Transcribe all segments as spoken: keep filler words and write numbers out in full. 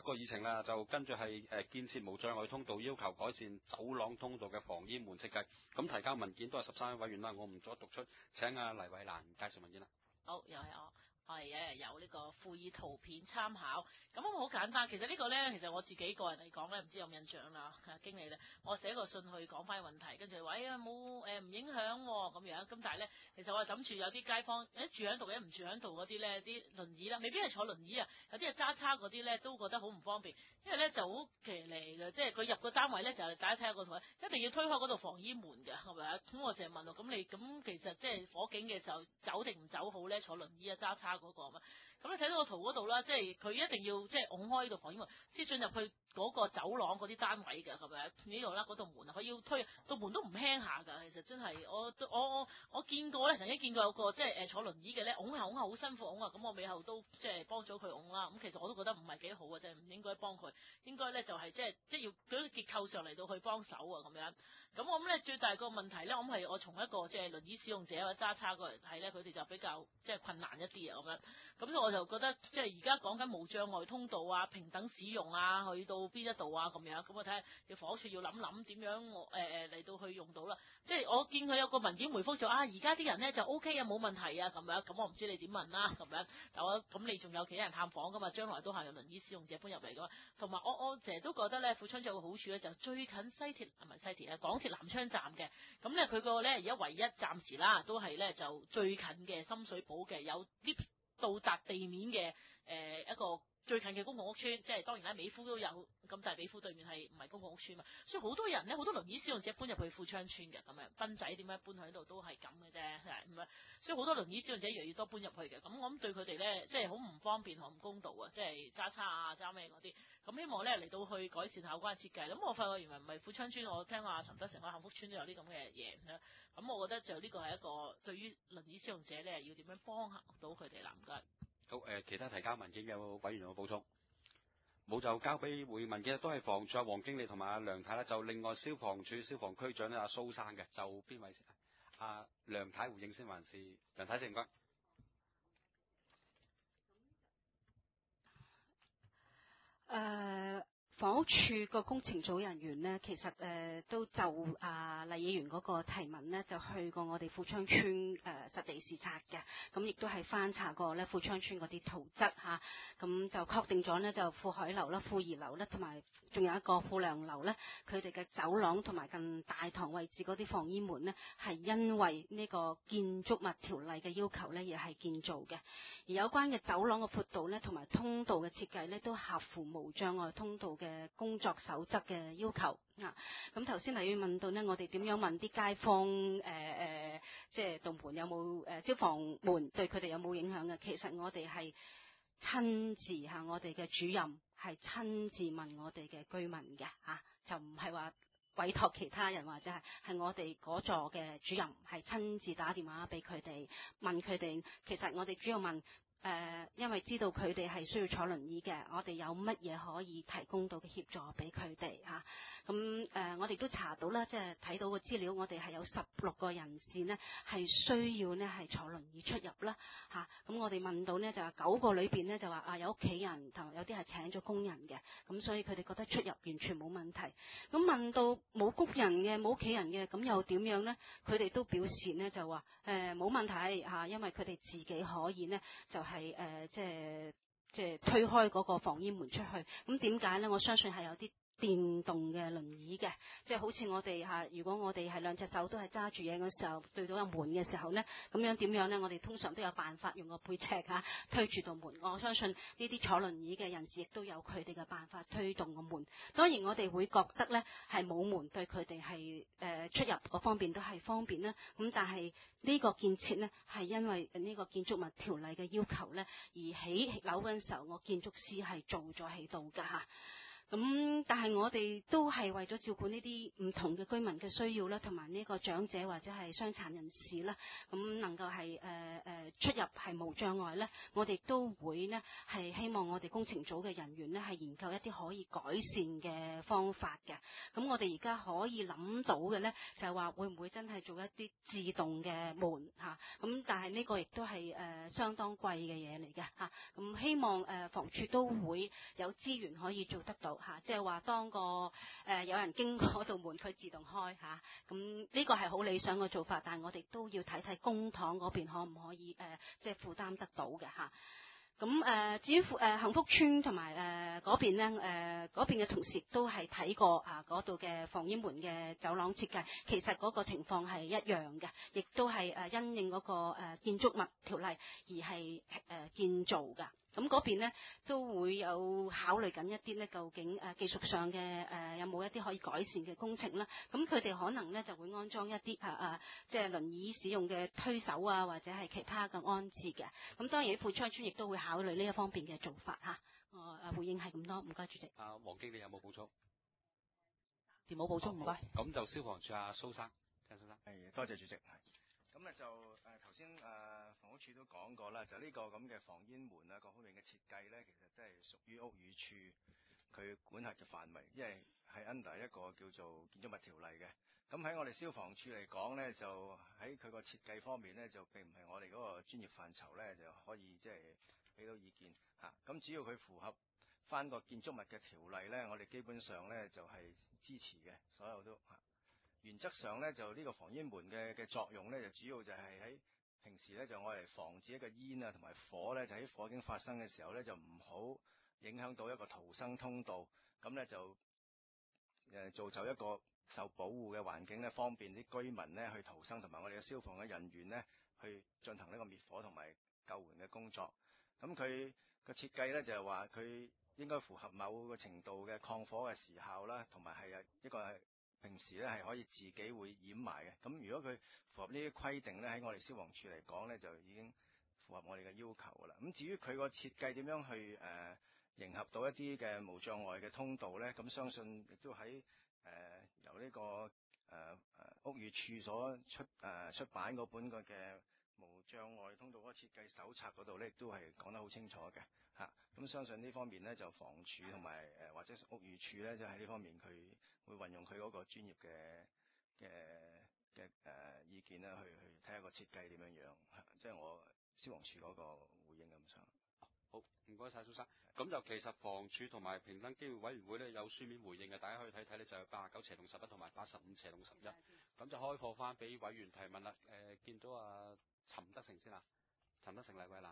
個議程啦，就跟住係誒建設無障礙通道，要求改善走廊通道嘅防煙門設計。咁提交文件都係十三位委員啦，我唔再讀出，請阿黎慧蘭介紹文件啦。 好，又係我。我哋日日有呢個附以圖片參考，咁好簡單。其實呢個呢，其實我自己個人嚟講呢，唔知有冇印象啦。經理呢，我寫個信去講翻問題，跟住話哎呀冇誒唔影響咁樣。咁但係呢，其實我係諗住有啲街坊誒住喺度，一唔住喺度嗰啲呢，啲輪椅啦，未必係坐輪椅啊，有啲係揸叉嗰啲呢，都覺得好唔方便，因為呢就好騎呢嘅，即係佢入個單位呢，就係大家睇下個圖，一定要推開嗰度防煙門嘅，係咪啊？咁我成日問咯，咁你咁其實即係火警嘅時候走定唔走好呢？坐輪椅啊揸叉嗰個嘛，咁你睇到個圖嗰度啦，即係佢一定要即係拱開呢度防煙門，先進入去嗰個走廊嗰啲單位嘅，係咪？呢度啦，嗰道門佢要推，道門都唔輕下㗎，其實真係我我我我見過咧，曾經見過有個即係誒坐輪椅嘅咧，拱下拱下好辛苦拱啊，咁我尾後都即係幫咗佢拱啦。咁其實我都覺得唔係幾好嘅，即係唔應該幫佢，應該咧就係即係即係要嗰啲結構上嚟到去幫手啊咁樣。咁我諗咧最大個問題咧，我諗係我從一個即係輪椅使用者或者揸叉過嚟睇咧，佢哋就比較即係困難一啲啊咁樣。咁我就覺得即係而家講緊無障礙通道啊、平等使用啊，去到邊一度啊咁樣。咁我睇下要房屋署要諗諗點樣我誒誒嚟到去用到啦。即係我見佢有個文件回覆就啊，而家啲人咧就 O K 啊，冇問題啊咁樣。咁我唔知你點問啦咁樣。但我咁你仲有其他人探訪噶嘛？將來都係有輪椅使用者搬入嚟噶嘛。同埋我我成日都覺得咧，富昌有個好處咧，就最近西鐵係咪西鐵啊？港鐵南昌站嘅。咁咧佢個咧而家唯一暫時啦，都係咧就最近嘅深水埗嘅有 lift 到達地面嘅誒、呃、一個最近嘅公共屋邨，即係當然啦，美孚都有，咁但係美孚對面係唔係公共屋邨嘛，所以好多人咧，好多輪椅使用者搬入去富昌邨嘅，咁樣賓仔點解搬喺度都係咁嘅啫，係唔係？所以好多輪椅使用者越嚟越多搬入去嘅，咁我諗對佢哋咧，即係好唔方便同唔公道啊，即係揸叉啊揸咩嗰啲，咁希望咧嚟到去改善下有關設計。咁我發覺原來唔係富昌邨，我聽話陳德成個幸福邨都有啲咁嘅嘢，咁我覺得就呢個係一個對於輪椅使用者咧要點樣幫到佢哋啦，唔該。 好誒、呃，其他提交文件嘅委員有冇補充？冇就交俾會文件都係房署阿黃經理同埋阿梁太啦。就另外消防處消防區長咧阿蘇生嘅，就邊位先？阿、啊、梁太回應先還是梁太先？唔該。 誒。房屋署個工程組人員呢，其實誒、呃、都就啊黎議員嗰個提問呢，就去過我哋富昌村誒、呃、實地視察嘅，咁亦都係翻查過咧富昌村嗰啲圖則嚇，咁、啊、就確定咗呢，就富海樓啦、富怡樓啦，同埋仲有一個富良樓咧，佢哋嘅走廊同埋近大堂位置嗰啲防煙門呢，係因為呢個建築物條例嘅要求呢，亦係建造嘅，而有關嘅走廊嘅闊度呢，同埋通道嘅設計呢，都合乎無障礙通道嘅嘅工作守則嘅要求啊，咁頭先黎議員問到呢，我哋點樣問啲街坊誒誒、呃，即係道門有冇誒、呃、消防門對佢哋有冇影響嘅？其實我哋係親自嚇，我哋嘅主任係親自問我哋嘅居民嘅嚇、啊，就唔係話委託其他人或者係係我哋嗰座嘅主任係親自打電話俾佢哋問佢哋。其實我哋主要問。誒、呃，因為知道佢哋係需要坐輪椅嘅，我哋有乜嘢可以提供到嘅協助俾佢哋嚇？咁、啊、誒、呃，我哋都查到啦，即係睇到個資料，我哋係有十六個人士呢係需要呢係坐輪椅出入啦嚇。咁、啊、我哋問到呢就係九個裏邊呢就話啊有屋企人同有啲係請咗工人嘅，咁所以佢哋覺得出入完全冇問題。咁問到冇工人嘅冇屋企人嘅，咁又點樣呢？佢哋都表示呢就話誒冇問題嚇、啊，因為佢哋自己可以呢就係、是、誒、呃、即係即係推開嗰個防煙門出去。咁點解呢？我相信係有啲電動嘅輪椅嘅，即係好似我哋嚇，如果我哋係兩隻手都係揸住嘢嘅時候，對到個門嘅時候呢，咁樣點樣呢？我哋通常都有辦法用個背脊嚇推住道門。我相信呢啲坐輪椅嘅人士亦都有佢哋嘅辦法推動個門。當然我哋會覺得呢係冇門對佢哋係誒出入嗰方面都係方便啦。咁但係呢個建設呢係因為呢個建築物條例嘅要求呢，而起樓嗰陣時候，我建築師係做咗喺度㗎嚇。 咁但係我哋都係為咗照顧呢啲唔同嘅居民嘅需要啦，同埋呢個長者或者係傷殘人士啦，咁能夠係誒誒出入係無障礙咧，我哋都會呢係希望我哋工程組嘅人員呢係研究一啲可以改善嘅方法嘅。咁我哋而家可以諗到嘅咧，就係話會唔會真係做一啲自動嘅門嚇？咁但係呢個亦都係誒相當貴嘅嘢嚟嘅嚇。咁希望誒房署都會有資源可以做得到。嚇，即係話當個誒、呃、有人經過嗰道門，佢自動開嚇，咁呢個係好理想嘅做法，但係我哋都要睇睇公帑嗰邊可唔可以誒、呃，即係負擔得到嘅嚇。咁誒、呃，至於誒、呃、幸福村同埋誒嗰邊咧，誒嗰邊嘅同事都係睇過啊嗰度嘅防煙門嘅走廊設計，其實嗰個情況係一樣嘅，亦都係誒因應嗰個誒建築物條例而係誒建造㗎。咁嗰邊咧都會有考慮緊一啲咧，究竟誒技術上嘅誒、呃、有冇一啲可以改善嘅工程啦？咁佢哋可能咧就會安裝一啲誒誒，即係輪椅使用嘅推手啊，或者係其他嘅安置嘅。咁當然富昌村亦都會考慮呢一方面嘅做法嚇。我誒回應係咁多，唔該主席。 啊，黃經理有冇補充？ 冇補充，唔該。 咁就消防處阿蘇生，鄭蘇生。 係，多謝主席。係。咁咧就誒頭先誒房屋署都講過啦，就呢個咁嘅防煙門啊各方面嘅設計咧，其實真係屬於屋宇署佢管轄嘅範圍，因為係 under 一個叫做建築物條例嘅。咁喺我哋消防處嚟講咧，就喺佢個設計方面咧，就並唔係我哋嗰個專業範疇咧，就可以即係俾到意見嚇。咁只要佢符合翻個建築物嘅條例咧，我哋基本上咧就係支持嘅，所有都嚇。原則上咧，就呢個防煙門嘅嘅作用咧，就主要就係喺平時咧，就我嚟防止一個煙啊同埋火咧，就喺火警發生嘅時候咧，就唔好影響到一個逃生通道，咁咧就誒造就一個受保護嘅環境咧，方便啲居民咧去逃生，同埋我哋嘅消防嘅人員咧去進行呢個滅火同埋救援嘅工作。咁佢個設計咧就係話佢應該符合某個程度嘅抗火嘅時效啦，同埋係一個係平時咧係可以自己會掩埋嘅。咁如果佢符合呢啲規定咧，喺我哋消防處嚟講咧，就已經符合我哋嘅要求㗎啦。咁至於佢個設計點樣去誒、呃、迎合到一啲嘅無障礙嘅通道咧，咁相信亦都喺誒、呃、由呢、這個誒誒、呃、屋宇署所出誒、呃、出版嗰本個嘅無障礙通道嗰個設計手冊嗰度咧，亦都係講得好清楚嘅嚇。咁、啊、相信呢方面咧，就房署同埋誒或者屋宇署咧，就喺呢方面佢會運用佢嗰個專業嘅嘅嘅誒意見啦，去去睇下個設計點樣樣。即、啊、係、就是、我消防處嗰個回應咁上。 好，唔該晒蘇生。咁就其實房署同埋平等機會委員會咧有書面回應嘅，大家可以睇睇咧，就係八十九斜同十一同埋八十五斜同十一。咁就開放翻俾委員提問啦。誒、呃，見到啊陳德成先啦，陳德成黎偉蘭。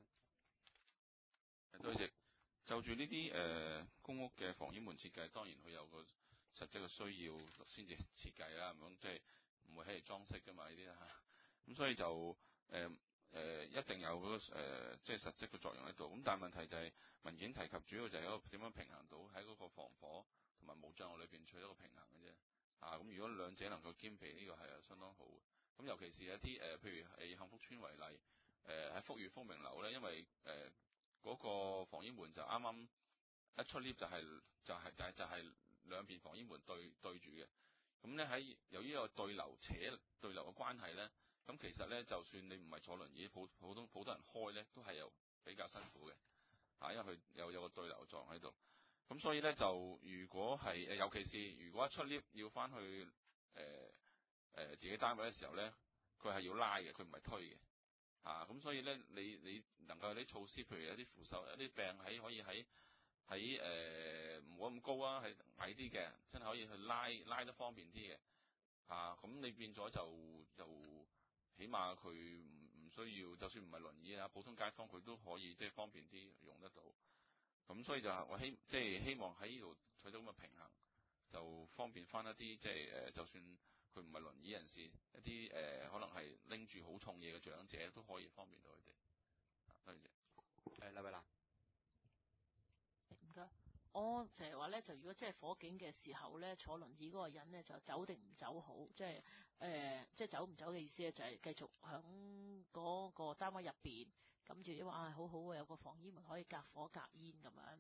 多謝。就住呢啲誒公屋嘅防煙門設計，當然佢有個實際嘅需要先至設計啦，咁即係唔會喺嚟裝飾㗎嘛呢啲嚇。咁所以就誒誒、呃呃、一定有嗰個誒即係實質嘅作用喺度。咁但係問題就係文件提及主要就係一個點樣平衡到喺嗰個防火同埋無障礙裏邊取得一個平衡嘅啫。啊，咁如果兩者能夠兼備，呢、這個係相當好嘅。咁尤其是有啲誒、呃，譬如係幸福村為例，誒、呃、喺福裕福明樓咧，因為誒。呃嗰個防煙門就啱啱一出 lift 就係、是、就係、是、就係就係兩邊防煙門對對住嘅。咁咧喺由於個對流扯對流嘅關係咧，咁其實咧就算你唔係坐輪椅，普普通普通人開咧都係有比較辛苦嘅，嚇，因為佢有有個對流狀喺度。咁所以咧就如果係誒，尤其是如果一出 lift 要翻去誒誒、呃呃、自己單位嘅時候咧，佢係要拉嘅，佢唔係推嘅。啊，咁所以咧，你你能夠有啲措施，譬如有啲扶手，有啲病喺可以喺喺誒唔好咁高啊，係矮啲嘅，真係可以去拉拉得方便啲嘅。啊，咁你變咗就就起碼佢唔唔需要，就算唔係輪椅啊，普通街坊佢都可以即係方便啲用得到。咁所以就係我希即係希望喺呢度取到咁嘅平衡，就方便翻一啲即係誒，就算。佢唔係輪椅人士，一啲誒、呃、可能係拎住好重嘢嘅長者都可以方便到佢哋。多謝。誒，黎偉蘭。 唔該。我成日話咧，就如果即係火警嘅時候咧，坐輪椅嗰個人咧就走定唔走好，即係誒、呃，即係走唔走嘅意思咧，就係繼續響嗰個單位入邊，咁住因為啊好好啊，有個防煙門可以隔火隔煙咁樣。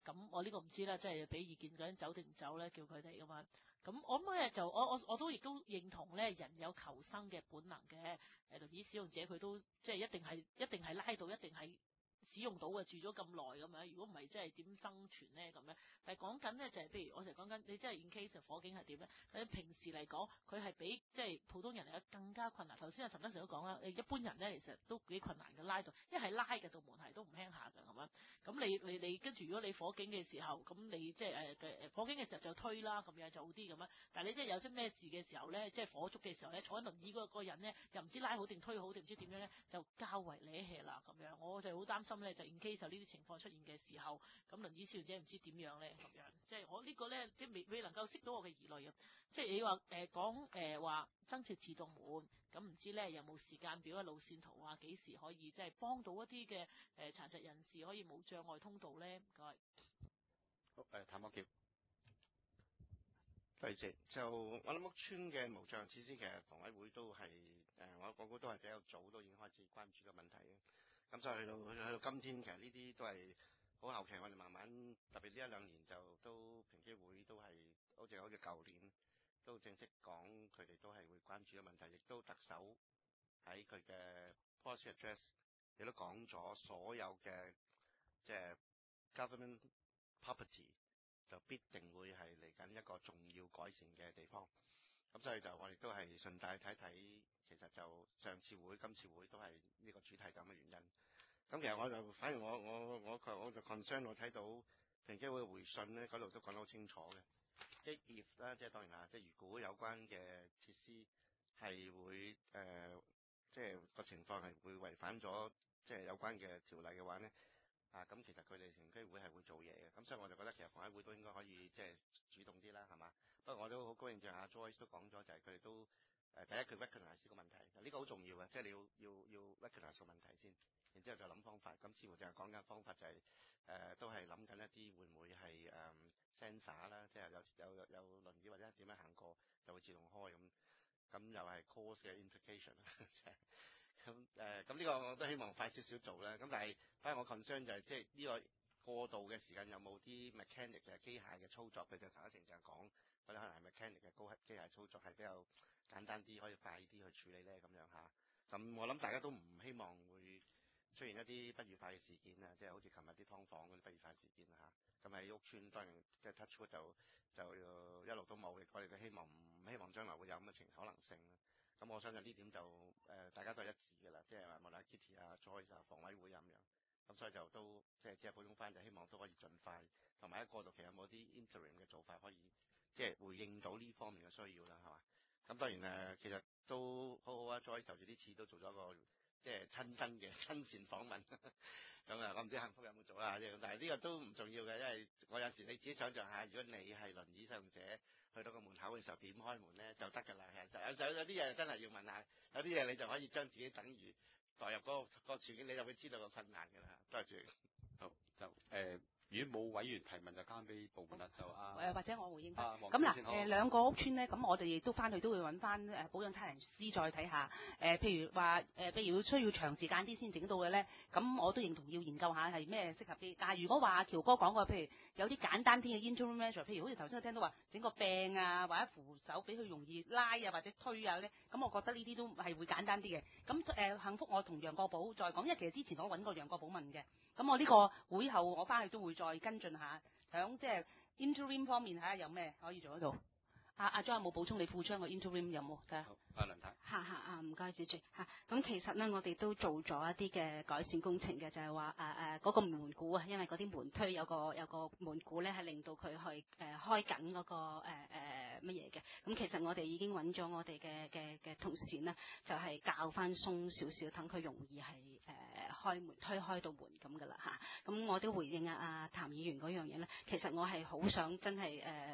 咁我呢個唔知啦，即係俾意見究竟走定唔走咧，叫佢哋噶嘛。咁我諗咧就我我我都亦都認同咧，人有求生嘅本能嘅。誒輪椅使用者佢都即係一定係一定係拉到，一定係使用到嘅，住咗咁耐咁樣。如果唔係，即係點生存咧咁樣？但係講緊咧就係、是，譬如我成日講緊，你真係 in case 火警係點咧？喺平時嚟講，佢係比即係普通人嚟講更加困難。頭先阿陳德成都講啦，誒一般人咧其實都幾困難嘅拉到，一係拉嘅道門係都唔輕下㗎，係咪？咁你你你跟住，如果你火警嘅時候，咁你即係誒誒火警嘅時候就推啦，咁樣就好啲咁樣。但係你即係有啲咩事嘅時候咧，即係火燭嘅時候咧，坐喺輪椅嗰個人咧，又唔知拉好定推好定唔知點樣咧，就較為瀨氣啦咁樣。我就好擔心咧，就 in case 呢啲情況出現嘅時候，咁輪椅使用者唔知點樣咧咁樣。即係我呢個咧，即係未未能夠識到我嘅疑慮啊。即係你話誒講誒話增設自動門，咁唔知咧有冇時間表嘅路線圖啊？幾時可以即係幫到一啲嘅誒殘疾人士可以冇障礙通道咧？唔該。 好誒，譚國傑。 第謝就我諗屋邨嘅無障礙設施，其實房委會都係誒、呃，我我估都係比較早都已經開始關注個問題嘅。咁所以去到去到今天，其實呢啲都係好後期，我哋慢慢特別呢一兩年就都平機會都係好似好似舊年都正式講，佢哋都係會關注個問題，亦都特首喺佢嘅 policy address 亦都講咗所有嘅即係 government property。就必定會係嚟緊一個重要改善嘅地方，咁所以就我哋都係順帶睇睇，其實就上次會、今次會都係呢個主題咁嘅原因。咁其實我就反而我我我我就 concern 我睇到平機會嘅回信咧，嗰度都講得好清楚嘅，即係 if 啦，即係當然啦，即係如果有關嘅設施係會誒、呃，即係個情況係會違反咗即係有關嘅條例嘅話咧。啊，咁其實佢哋平機會係會做嘢嘅，咁所以我就覺得其實房委會都應該可以即係主動啲啦，係嘛？不過我都好高興，就阿 Joyce 都講咗，就係佢哋都誒、呃、第一佢 recognize 個問題，呢、呢個好重要嘅，即係你要要要 recognize 個問題先，然之後就諗方法。咁似乎就係講緊方法就係、是、誒、呃、都係諗緊一啲會唔會係誒、嗯、sensor 啦，即係有有有有輪椅或者點樣行過就會自動開咁，咁又係 cost 嘅 implication 咁誒，咁呢個我都希望快少少做啦。咁但係，反而我 concern 就係即係呢個過渡嘅時間有冇啲 mechanic 嘅機械嘅操作，譬如就陳德成就係講，或者可能係 mechanic 嘅高機械操作係比較簡單啲，可以快啲去處理咧咁樣嚇。咁我諗大家都唔希望會出現一啲不愉快嘅事件啊，即係好似琴日啲劏房嗰啲不愉快事件啊嚇。咁喺屋邨當然即係 touch wood 就就一路都冇，我哋都希望唔希望將來會有咁嘅情可能性啦。咁我相信呢點就誒、呃、大家都係一致嘅啦，即係話無論 Kitty 啊、Joyce 啊、房委會咁樣，咁所以就都即係只係補充翻，就希望都可以盡快，同埋喺過渡期有冇啲 interim 嘅做法可以即係回應到呢方面嘅需要啦，係嘛？咁當然誒、呃，其實都好好啊 ，Joyce 就住呢次都做咗個即係親身嘅親善訪問，咁啊，我唔知幸福有冇做啊，即係但係呢個都唔重要嘅，因為我有時你自己想象下，如果你係輪椅使用者。去到個門口嘅時候點開門咧就得㗎啦，其實有有啲嘢真係要問下，有啲嘢你就可以將自己等於代入嗰、嗰個、嗰個處境，你就會知道個困難㗎啦。多謝。 好就誒、呃，如果冇委員提問就交俾部門啦，就啊誒或者我回應翻。 啊， 咁嗱誒兩個屋邨咧，咁我哋亦都翻去都會揾翻誒保養差人師再睇下。誒、呃、譬如話誒、呃，譬如需要長時間啲先整到嘅咧，咁我都認同要研究下係咩適合啲。但係如果話阿喬哥講過，譬如有啲簡單啲嘅 interim measure，譬如好似頭先我聽到話整個柄啊，或者扶手俾佢容易拉啊，或者推啊咧，咁我覺得呢啲都係會簡單啲嘅。咁誒、呃、幸福，我同楊國寶再講，因為其實之前我揾過楊國寶問嘅。咁我呢個會後我翻去都會再跟進下，響即係 interim 方面睇下有咩可以做得到。阿阿 John 有冇補充？你副窗個 interim 有冇？睇下。 好，阿梁太。 嚇嚇啊！唔該，主席嚇。咁其實咧，我哋都做咗一啲嘅改善工程嘅，就係話誒誒嗰個門鼓啊，因為嗰啲門推有個有個門鼓咧，係令到佢去誒、呃、開緊嗰、那個誒誒乜嘢嘅。咁、呃、其實我哋已經揾咗我哋嘅嘅嘅同事咧，就係、是、教翻鬆少少，等佢容易係誒、呃、開門推開到門咁噶啦嚇。咁我都回應啊阿譚議員嗰樣嘢咧，其實我係好想真係誒誒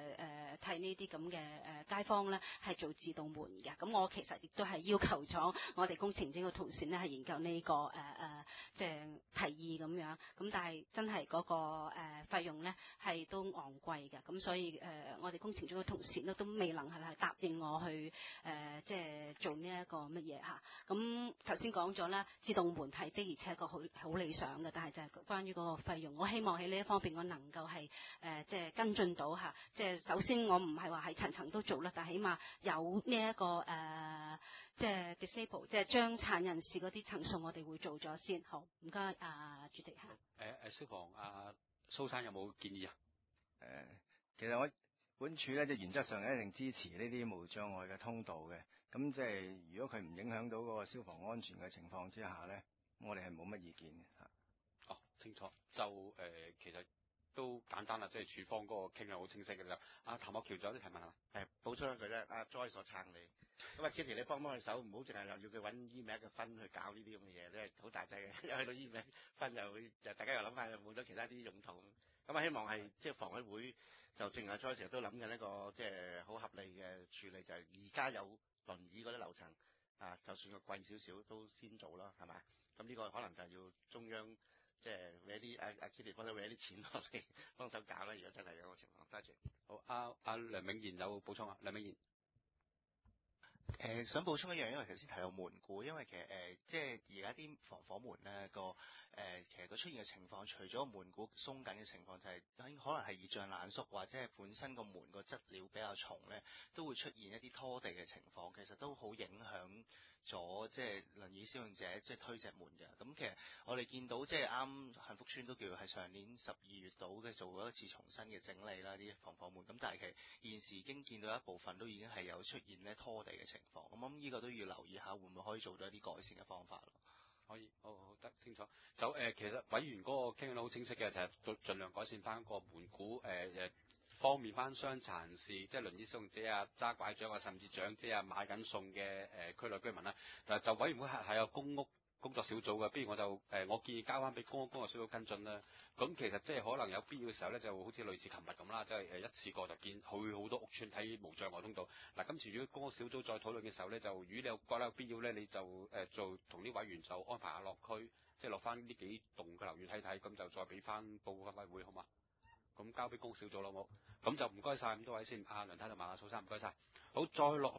替呢啲咁嘅誒街坊咧係做自動門嘅。咁我其實亦都係要求咗我哋工程整個同事咧係研究呢、這個誒誒即係提議咁樣。咁但係真係嗰、那個誒、呃、費用咧係都昂貴嘅。咁所以誒、呃、我哋工程組嘅同事咧都未能係係答應我去誒、呃、即係做呢一個乜嘢嚇。咁頭先講咗啦，自動門係的而且確好好理想嘅，但係就係關於嗰個費用，我希望喺呢一方面我能夠係誒、呃、即係跟進到嚇。即係首先我唔係話係層層都做啦，但係起碼有呢、這、一個誒、呃、即係 disable 即係將殘人士嗰啲層數我哋會做咗先。好，唔該啊主席嚇。 誒誒消防啊蘇生有冇建議啊？ 誒、呃，其實我本署咧，即係原則上一定支持呢啲無障礙嘅通道嘅。咁即係如果佢唔影響到嗰個消防安全嘅情況之下咧，我哋係冇乜意見嘅嚇。 哦，清楚。就誒、呃，其實都簡單啦，即係處方嗰個傾向好清晰嘅啦。阿譚岳橋仲有啲提問係嘛？ 係補充一句咧，阿 Joy 所撐你。咁啊，Kitty 你幫幫佢手，唔好淨係又要佢揾 email 嘅分去搞呢啲咁嘅嘢，咧好大劑嘅。一去到 email 分又會，就大家又諗下有冇咗其他啲用途。咁啊，希望係即係房委會就正如阿 Joy 成日都諗緊一個即係好合理嘅處理，就係而家有輪椅嗰啲樓層啊，就算個貴少少都先做啦，係咪？咁呢個可能就係要中央即係搲啲阿阿 Kitty 幫手搲啲錢落嚟幫手搞啦。如果真係有個情況，多謝。 好，阿阿梁永賢有補充啊？梁永賢。 誒、呃、想補充一樣，因為頭先提到門股，因為其實誒、呃、即係而家啲防火門咧個誒其實佢出現嘅情況，除咗門股鬆緊嘅情況，就係、是、可能係熱脹冷縮，或者係本身個門個質料比較重咧，都會出現一啲拖地嘅情況，其實都好影響咗即係輪椅使用者即係推隻門嘅。咁其實我哋見到即係啱幸福村都叫係上年十二月度嘅做過一次重新嘅整理啦，啲防火門。咁但係其實現時已經見到一部分都已經係有出現咧拖地嘅情況。咁我諗呢個都要留意下，會唔會可以做到一啲改善嘅方法咯？ 可以，好好得清楚。就誒、呃，其實委員嗰個傾向都好清晰嘅，就係、是、盡量改善翻個門股誒誒、呃，方便翻傷殘人士，即係輪椅使用者啊、揸拐杖啊，甚至長者啊買緊餸嘅誒區內居民啦。但係就委員會係係有公屋工作小組嘅，不如我就誒、呃，我建議交翻俾公屋工作小組跟進啦。咁其實即係可能有必要嘅時候咧，就好似類似琴日咁啦，即係誒一次過就見去好多屋邨睇無障礙通道。嗱，今次如果公屋小組再討論嘅時候咧，就如果你有覺得有必要咧，你就誒、呃、做同啲委員就安排下落區，即係落翻呢幾棟嘅樓宇睇睇，咁就再俾翻報告分委會好嘛？咁交俾公屋小組咯，好。咁就唔該晒咁多位先，阿梁太同埋阿蘇生唔該晒。好，再落